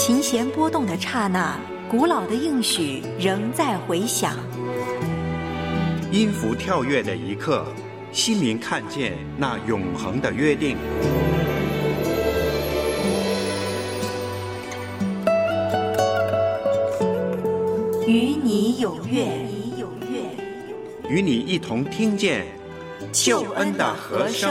琴弦拨动的刹那，古老的应许仍在回响。 音符跳跃的一刻，心灵看见那永恒的约定。 与你有约， 与你一同听见救恩的和声。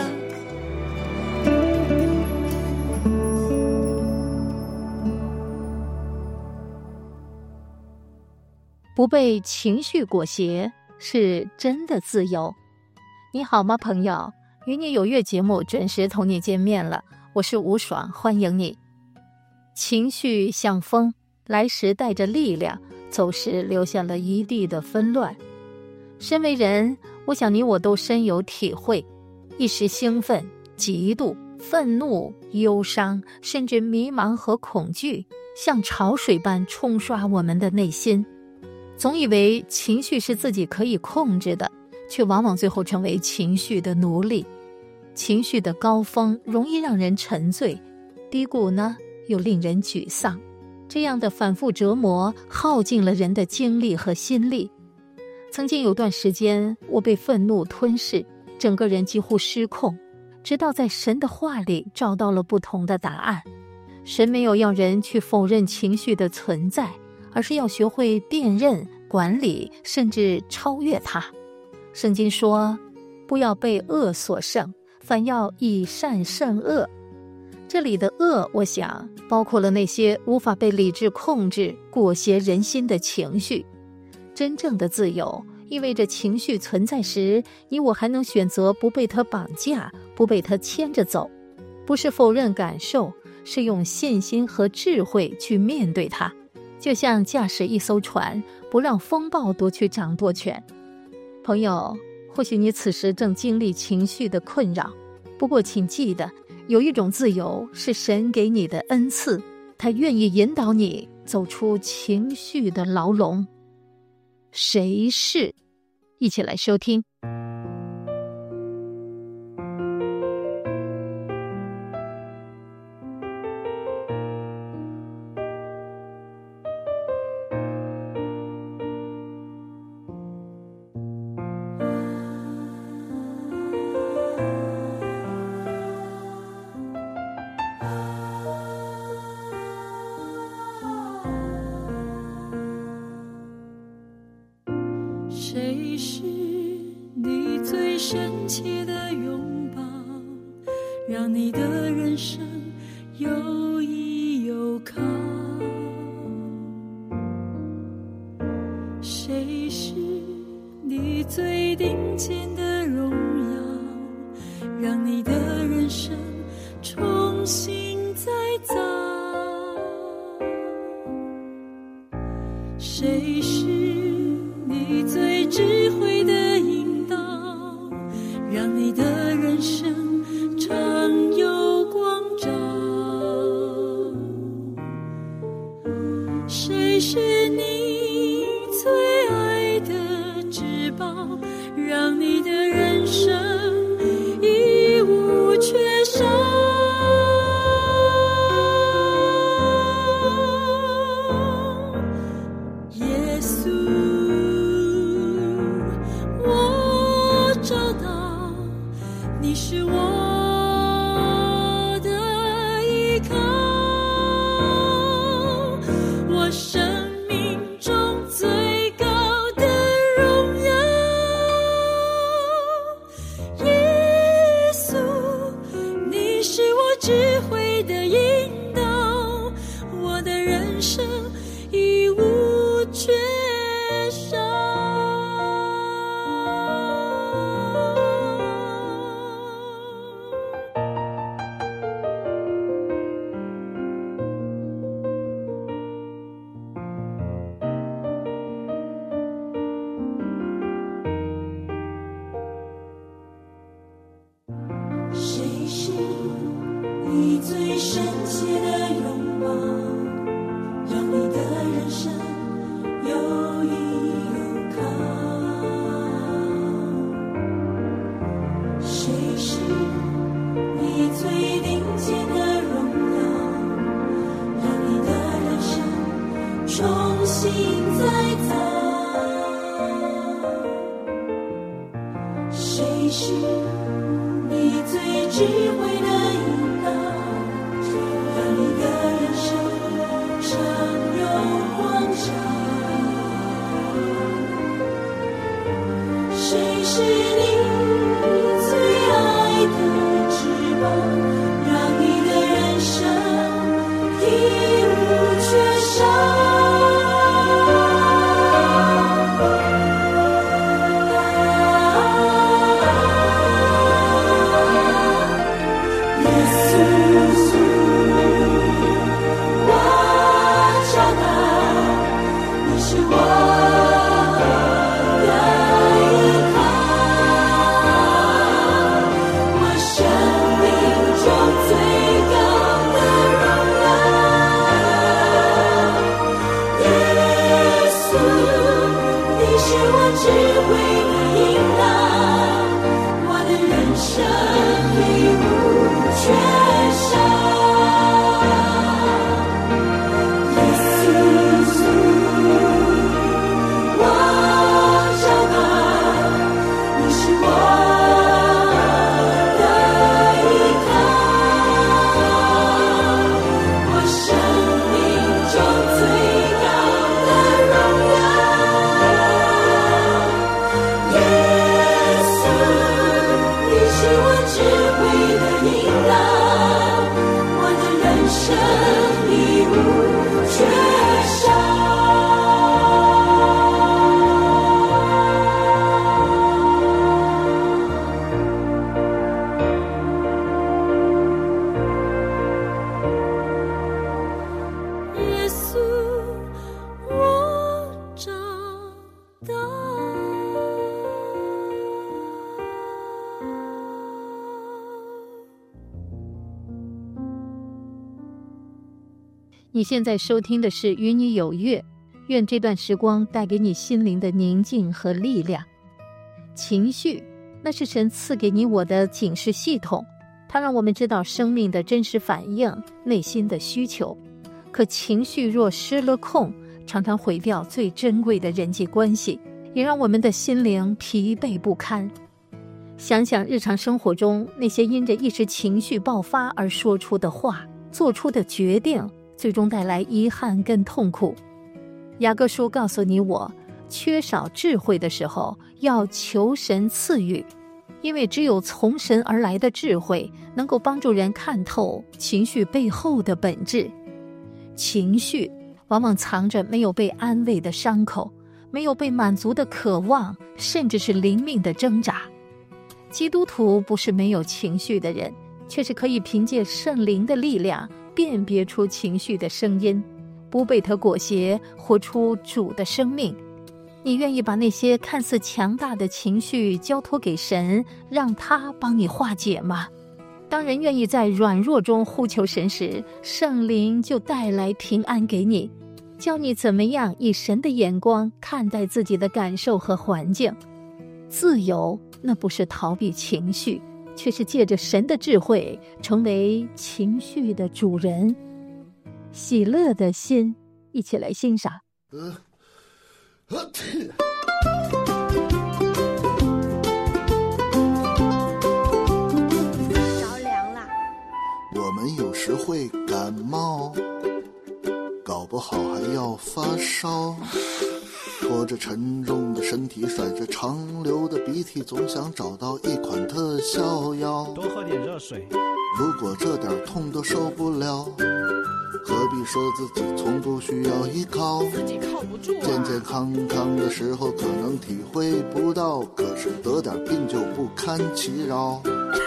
不被情绪裹挟是真的自由。你好吗，朋友？与你有约节目准时同你见面了，我是吴爽，欢迎你。情绪像风，来时带着力量，走时留下了一地的纷乱。身为人，我想你我都深有体会，一时兴奋、嫉妒、愤怒、忧伤，甚至迷茫和恐惧，像潮水般冲刷我们的内心。总以为情绪是自己可以控制的，却往往最后成为情绪的奴隶。情绪的高峰容易让人沉醉，低谷呢又令人沮丧。这样的反复折磨耗尽了人的精力和心力。曾经有段时间，我被愤怒吞噬，整个人几乎失控，直到在神的话里找到了不同的答案。神没有要人去否认情绪的存在，而是要学会辨认、管理，甚至超越它。圣经说，不要被恶所胜，反要以善胜恶。这里的恶，我想包括了那些无法被理智控制、裹挟人心的情绪。真正的自由意味着情绪存在时，你我还能选择不被它绑架，不被它牵着走。不是否认感受，是用信心和智慧去面对它。就像驾驶一艘船，不让风暴夺去掌舵权。朋友，或许你此时正经历情绪的困扰，不过请记得，有一种自由是神给你的恩赐，他愿意引导你走出情绪的牢笼。谁是？一起来收听。 谁是你最深切的拥抱，让你的人生有依有靠？谁是你最顶尖的荣耀，让你的人生重新再造？谁是你最智慧的引导，让你的人生常有光照？谁是你最爱的至宝，让你的人生一无缺少？耶稣，找到你是我的依靠，我生命中最高的荣耀。耶稣，你是我智慧的引导，我的人生一无缺少。谁是你最深切的拥抱，让你的人生有依有靠？谁是你最顶尖的荣耀，让你的人智慧的引导，让你的人生常有光照。谁是你最爱的翅膀，让你的人生一无缺少。 你现在收听的是与你有约，愿这段时光带给你心灵的宁静和力量。情绪，那是神赐给你我的警示系统，它让我们知道生命的真实反应，内心的需求。可情绪若失了控，常常毁掉最珍贵的人际关系，也让我们的心灵疲惫不堪。想想日常生活中那些因着一时情绪爆发而说出的话，做出的决定，最终带来遗憾跟痛苦。雅各书告诉你我，缺少智慧的时候要求神赐予，因为只有从神而来的智慧能够帮助人看透情绪背后的本质。情绪往往藏着没有被安慰的伤口，没有被满足的渴望，甚至是灵命的挣扎。基督徒不是没有情绪的人，却是可以凭借圣灵的力量辨别出情绪的声音，不被它裹挟，活出主的生命。你愿意把那些看似强大的情绪交托给神，让他帮你化解吗？当人愿意在软弱中呼求神时，圣灵就带来平安给你，教你怎么样以神的眼光看待自己的感受和环境。自由，那不是逃避情绪，却是借着神的智慧成为情绪的主人。喜乐的心，一起来欣赏。 着凉了。 我们有时会感冒，搞不好还要发烧，拖着沉重的身体，甩着长流的鼻涕，总想找到一款特效药。 多喝点热水。 如果这点痛都受不了，何必说自己从不需要依靠？ 自己靠不住啊。 健健康康的时候可能体会不到，可是得点病就不堪其扰。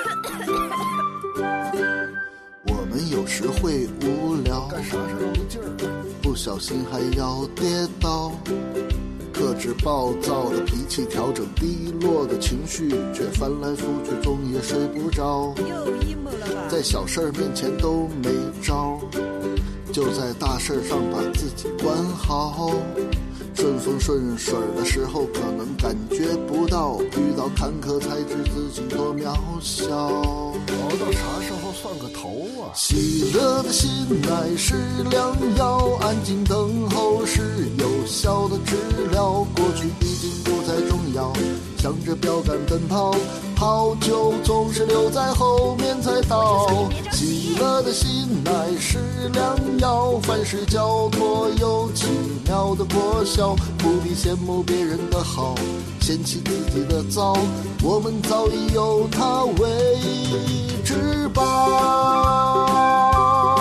我们有时会无聊， 干啥事都没劲儿， 不小心还要跌倒，克制暴躁的脾气，调整低落的情绪，却翻来覆去总也睡不着。 又 emo 了吧？ 在小事面前都没招，就在大事上把自己管好。顺风顺水的时候可能感觉不到，遇到坎坷才知自己多渺小。 熬到啥时候算个头啊？ 喜乐的心乃是良药，安静等候是有效的治疗。过去已经不再重要， 向着标杆奔跑，好酒总是留在后面才倒。喜乐的心乃是良药，凡事交托有奇妙的果效。不必羡慕别人的好，嫌弃自己的糟，我们早已有它为至宝。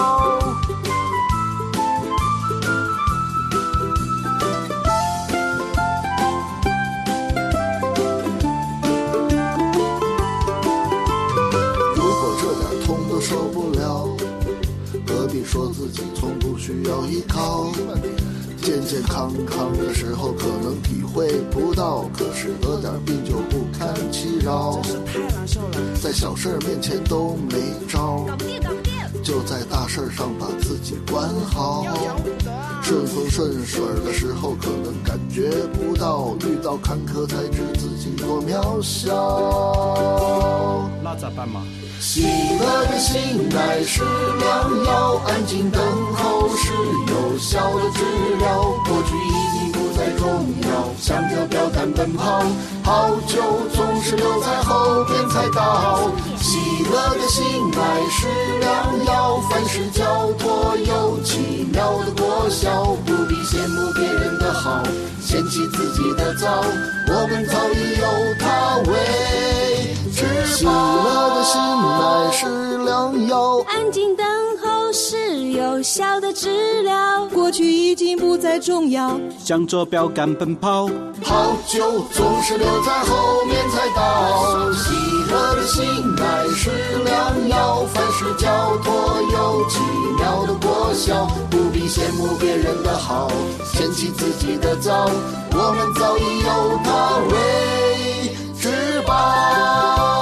受不了，何必说自己从不需要依靠？健健康康的时候可能体会不到，可是得点病就不堪其扰。在小事面前都没招，就在大事上把自己管好。顺风顺水的时候可能感觉不到，遇到坎坷才知自己多渺小。 那咋办嘛？ 喜乐的心乃是良药，安静等候是有效的治疗。过去已经不再重要，向着标杆奔跑，好酒总是留在后边才倒。喜乐的心乃是良药，凡事交托有奇妙的果效。不必羡慕别人的好，嫌弃自己的糟，我们早已有它为至宝。喜乐的心乃是良药， 安静等候是有效的治疗。过去已经不再重要， 向着标杆奔跑， 好酒总是留在后面才倒。喜乐的心乃是良药，凡事交托有奇妙的果效。不必羡慕别人的好，嫌弃自己的糟，我们早已有它为至宝。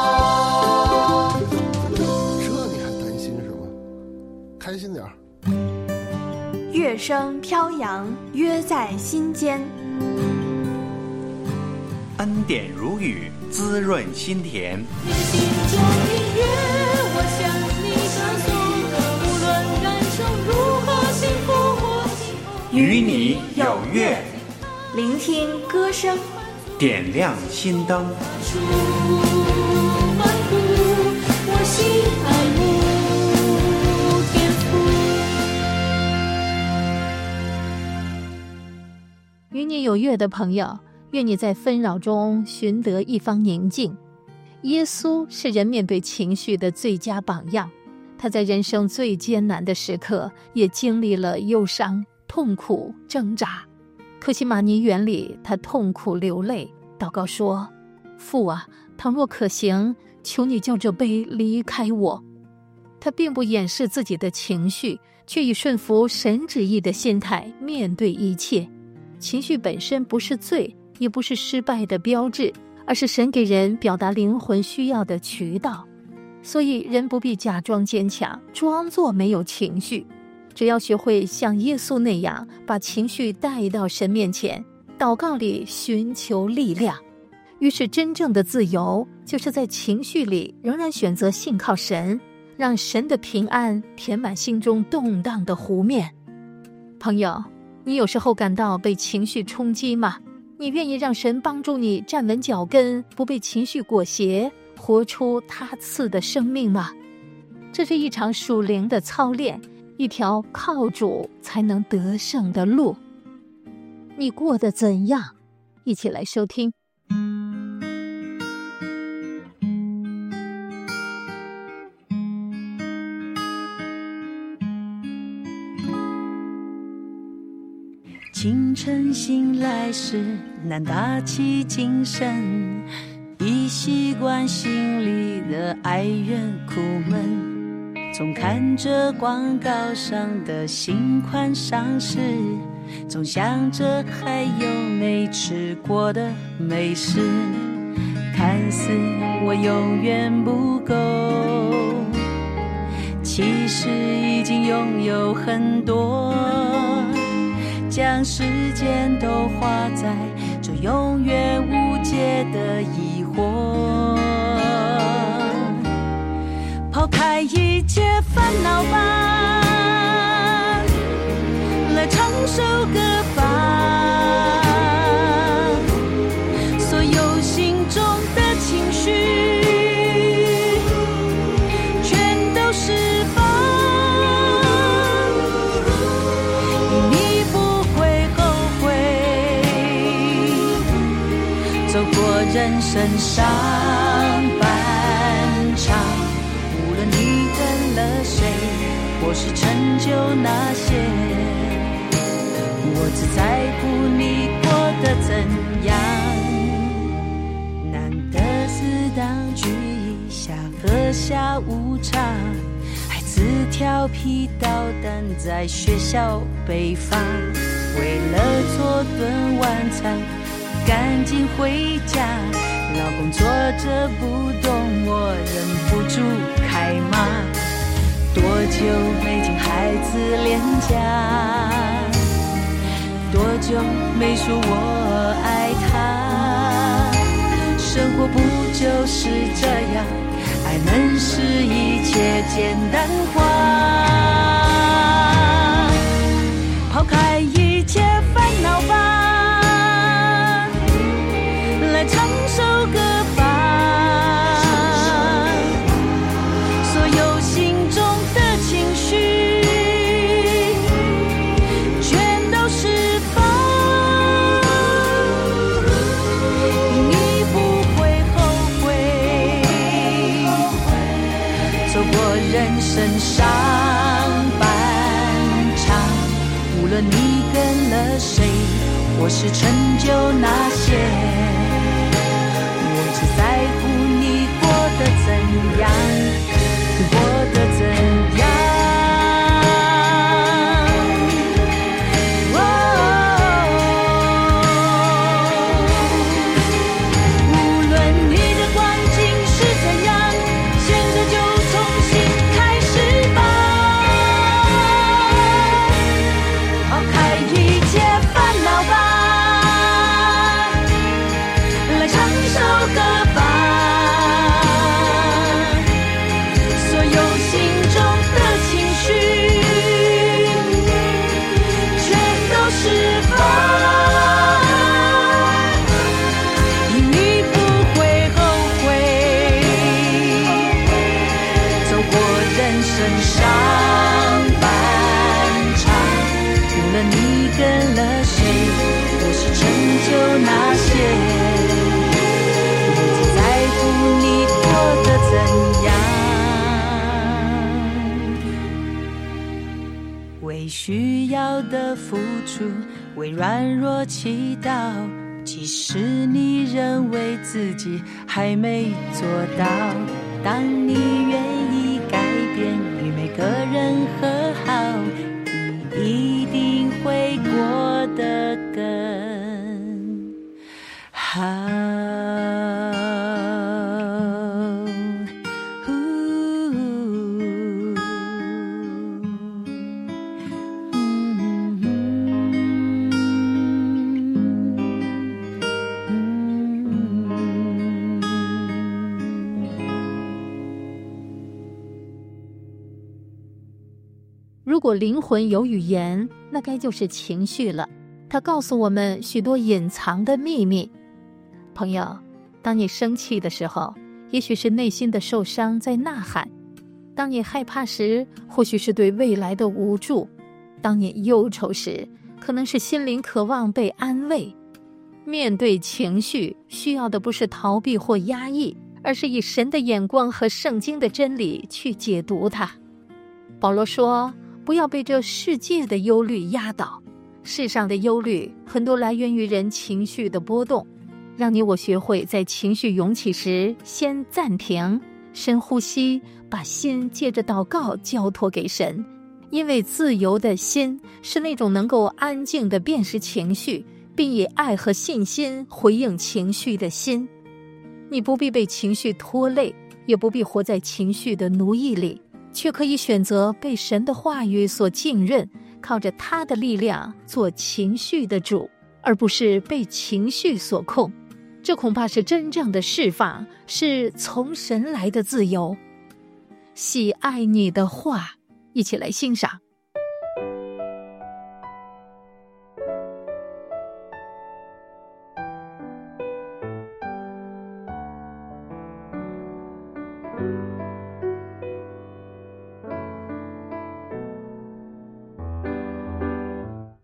开心点儿。 乐声飘扬，约在心间。 恩典如雨，滋润心田。 你心中音乐，我向你唱颂，无论感受如何幸福或幸福， 与你有约， 聆听歌声， 点亮心灯。 我心爱慕。 与你有约的朋友，愿你在纷扰中寻得一方宁静。耶稣是人面对情绪的最佳榜样，他在人生最艰难的时刻也经历了忧伤、痛苦、挣扎。客西马尼园里，他痛苦流泪，祷告说：父啊，倘若可行，求你叫这杯离开我。他并不掩饰自己的情绪，却以顺服神旨意的心态面对一切。情绪本身不是罪，也不是失败的标志，而是神给人表达灵魂需要的渠道。所以人不必假装坚强，装作没有情绪，只要学会像耶稣那样把情绪带到神面前，祷告里寻求力量。于是真正的自由，就是在情绪里仍然选择信靠神，让神的平安填满心中动荡的湖面。朋友，你有时候感到被情绪冲击吗？你愿意让神帮助你站稳脚跟，不被情绪裹挟，活出他赐的生命吗？这是一场属灵的操练，一条靠主才能得胜的路。你过得怎样？一起来收听。 清晨醒来时，难打起精神，已习惯心里的哀怨苦闷。总看着广告上的新款上市，总想着还有没吃过的美食。看似我永远不够，其实已经拥有很多。将时间都花在这永远无解的疑惑，抛开一切烦恼吧，来唱首歌吧，所有人生上半场，无论你跟了谁，或是成就那些，我只在乎你过得怎样。难得是当聚一下，喝下午茶，孩子调皮捣蛋在学校被罚，为了做顿晚餐赶紧回家，老公坐着不动，我忍不住开骂，多久没见孩子脸颊，多久没说我爱他，生活不就是这样，爱能使一切简单化，抛开一切烦恼吧，来唱首歌吧，所有心中的情绪全都释放，你不会后悔，走过人生上半场，无论你跟了谁，或是成就那些，我只在乎你过得怎样，过得怎样。无论你的光景是怎样，现在就重新开始吧，抛开一切烦恼吧，来唱首歌吧，所有心中的情绪全都释放，你不会后悔，走过人生上半场，无论你跟了谁，或是成就那些，我只在乎你过得怎样，为需要的付出，为软弱祈祷，即使你认为自己还没做到，当你愿意改变，与每个人和好，你一定会过得更好。 如果灵魂有语言，那该就是情绪了。它告诉我们许多隐藏的秘密。朋友，当你生气的时候，也许是内心的受伤在呐喊；当你害怕时，或许是对未来的无助；当你忧愁时，可能是心灵渴望被安慰。面对情绪，需要的不是逃避或压抑，而是以神的眼光和圣经的真理去解读它。保罗说，不要被这世界的忧虑压倒。世上的忧虑很多来源于人情绪的波动，让你我学会在情绪涌起时先暂停，深呼吸，把心借着祷告交托给神。因为自由的心是那种能够安静地辨识情绪，并以爱和信心回应情绪的心。你不必被情绪拖累，也不必活在情绪的奴役里，却可以选择被神的话语所浸润，靠着他的力量做情绪的主，而不是被情绪所控。这恐怕是真正的释放，是从神来的自由。喜爱你的话，一起来欣赏。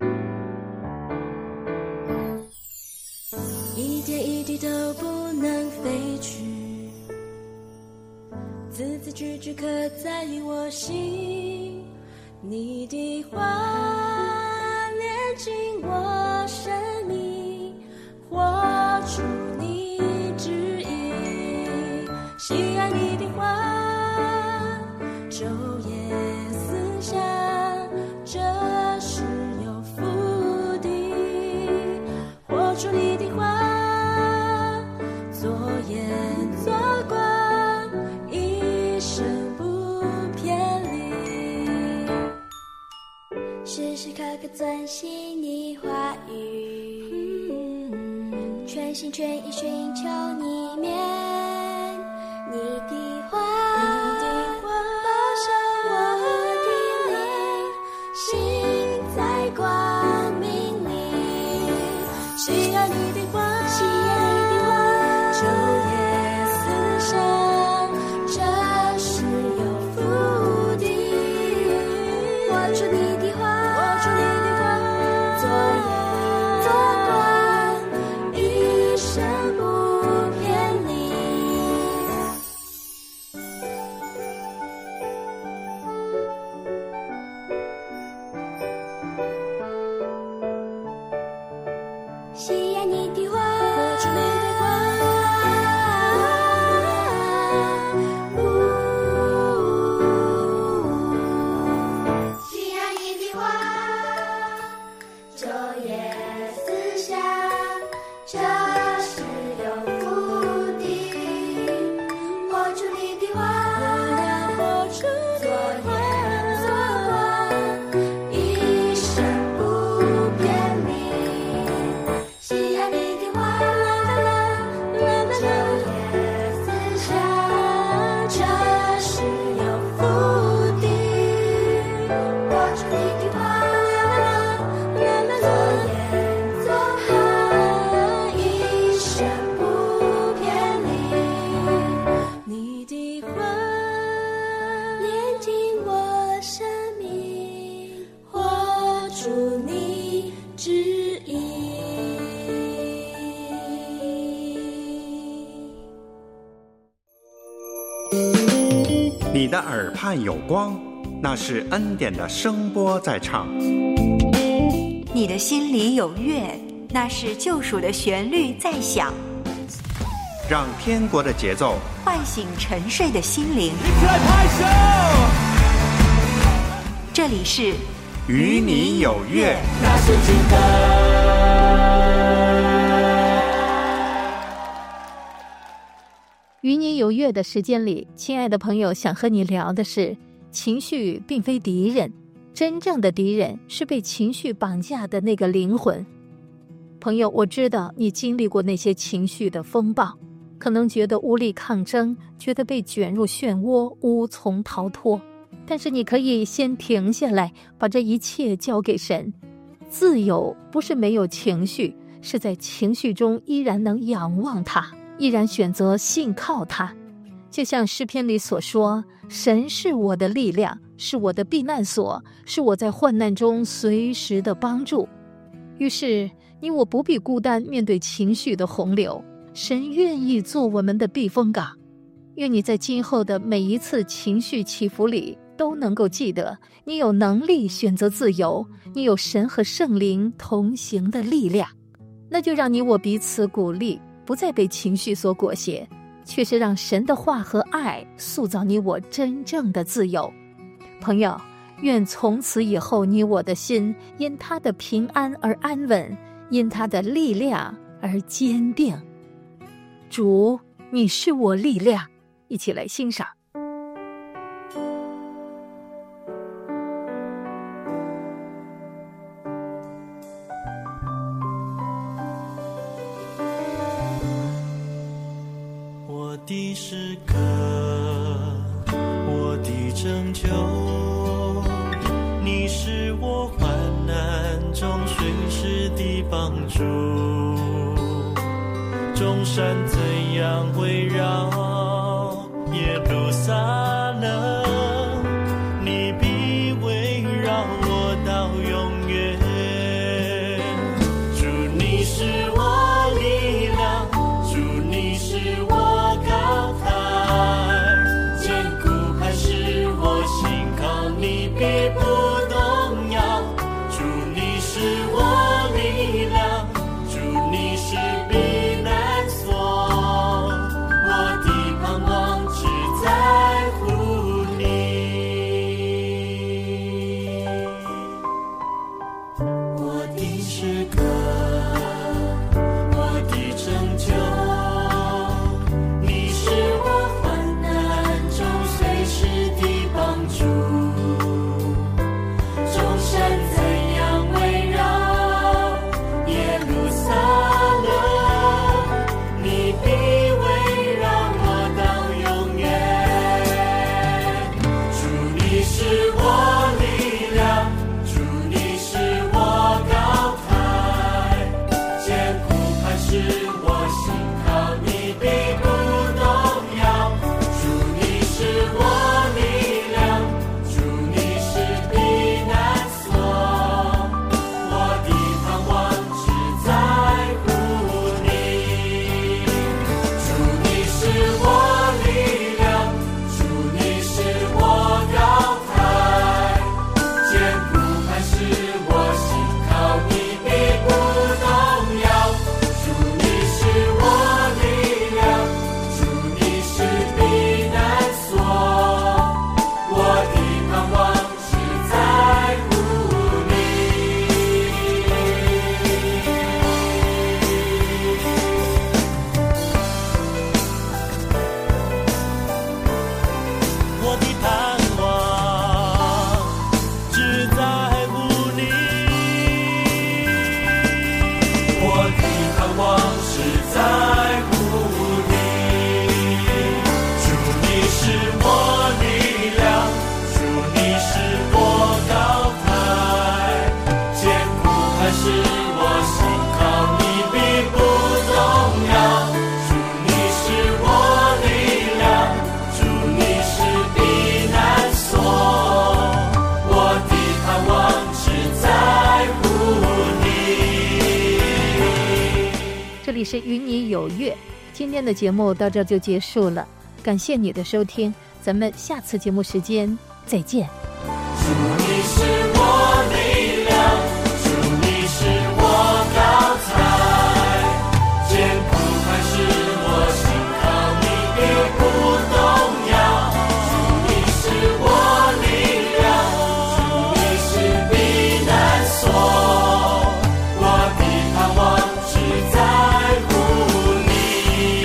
一点一滴都不能句句刻在我心，你的话炼尽我生命，活出你旨意，喜爱你的话，昼夜思想，这是有福的，活出你的话，做眼做光，一生不偏离，时时刻刻遵行你话语，全心全意寻求你面，你的话保守我的灵，行在光明里，喜爱你的话，昼夜思想，这是有福的，活出你的话，做眼做光，一生不偏离。喜爱你的话，活出你的话，喜爱你的话，昼夜思想，这是有福的，活出你的话，做眼做光，一生不偏离，喜爱你的话，昼夜思想，这是有福的，活出你的话，做眼做光，一生不偏离，你的话炼尽我生命，活出你旨意。 你的耳畔有光，那是恩典的声波在唱。 你的心里有乐，那是救赎的旋律在响。 让天国的节奏唤醒沉睡的心灵。这里是与你有约。 那是值得。 与你有约的时间里，亲爱的朋友，想和你聊的是，情绪并非敌人，真正的敌人是被情绪绑架的那个灵魂。朋友，我知道你经历过那些情绪的风暴，可能觉得无力抗争，觉得被卷入漩涡，无从逃脱。但是你可以先停下来，把这一切交给神。自由不是没有情绪，是在情绪中依然能仰望他，依然选择信靠他。就像诗篇里所说，神是我的力量，是我的避难所，是我在患难中随时的帮助。于是你我不必孤单面对情绪的洪流，神愿意做我们的避风港。愿你在今后的每一次情绪起伏里都能够记得，你有能力选择自由，你有神和圣灵同行的力量。那就让你我彼此鼓励，不再被情绪所裹挟，却是让神的话和爱塑造你我真正的自由。朋友，愿从此以后你我的心因他的平安而安稳，因他的力量而坚定。主，你是我力量。一起来欣赏。 我的诗歌，我的拯救，你是我患难中随时的帮助。众山怎样围绕耶路撒冷，你必围绕我到永远。主，你是我力量，主，你是我高台，坚固这里是与你有约，今天的节目到这就结束了，感谢你的收听，咱们下次节目时间再见。 主你是我力量，主你是我高台，艰苦还是我心靠你必不动摇。主你是我力量，主你是避难所，我的盼望只在乎你。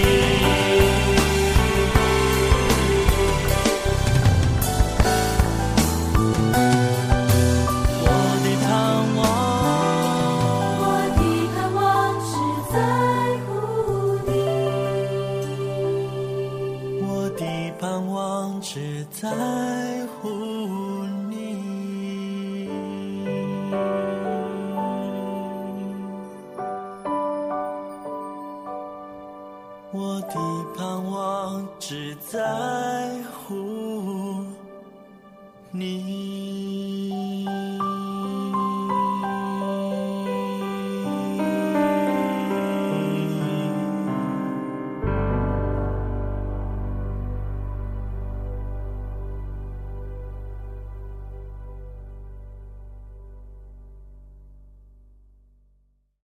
只在乎你，我的盼望只在乎你。